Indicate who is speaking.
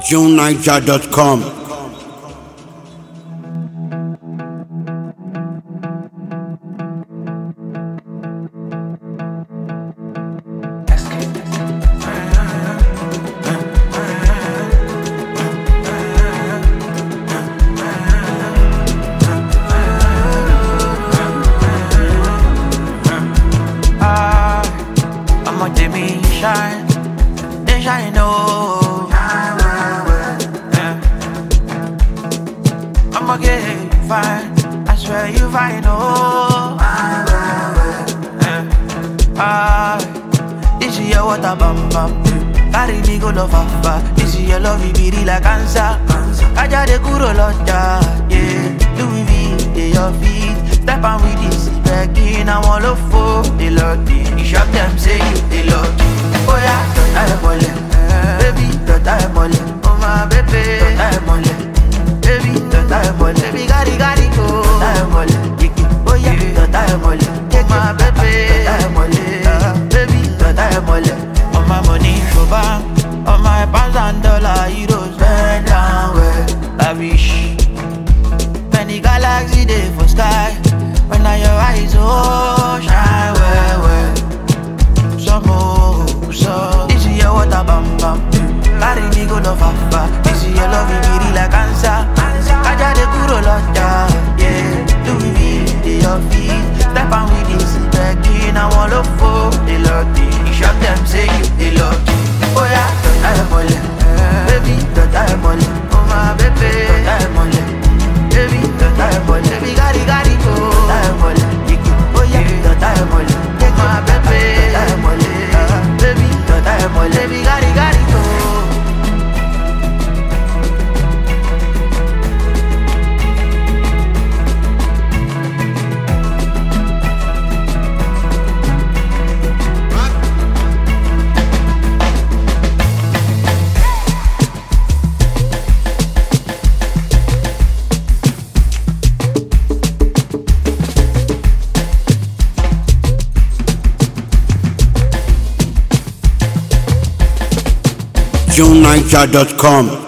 Speaker 1: JuneNiger.com.
Speaker 2: I'ma give me shine, they shine, oh. Yeah. I'ma get fine, I swear you fine, oh. Yeah. This is your water bam bam, carry me go love fafa. This is your love, it be real like cancer. Kaja de kuro loja, yeah. Louis V, they your feet. Step on with this, begging, I want love for the Lord. You shop them, say you the Lord. Oh yeah, I'm mole, baby, I'm mole. Oh my baby, I'm mole, baby, I'm mole. Baby, gari go, I'm mole. Oh yeah, I'm mole. Take my baby, I'm mole, baby, I'm mole. All my money for bank, all my pounds and dollars, euros, bend down where I wish. Many galaxies they for sky. When I your eyes oh shine well. Some more, so this is your water bam bam. Carry me go no fafa. This is your love, it be real like cancer. Kaja de kuro loja, yeah. Louis V, they your feet. Step on with this, begging, I want love for the Lord. You shop them, say you the Lord. Oh yeah, I'm mole, baby, I'm mole. Oh my baby, I'm mole, baby, I'm mole. Baby, gari go, I'm mole. Oh yeah, I'm mole. Take my baby, I'm mole, baby, I'm mole. Baby, gari go.
Speaker 1: JuneNiger.com.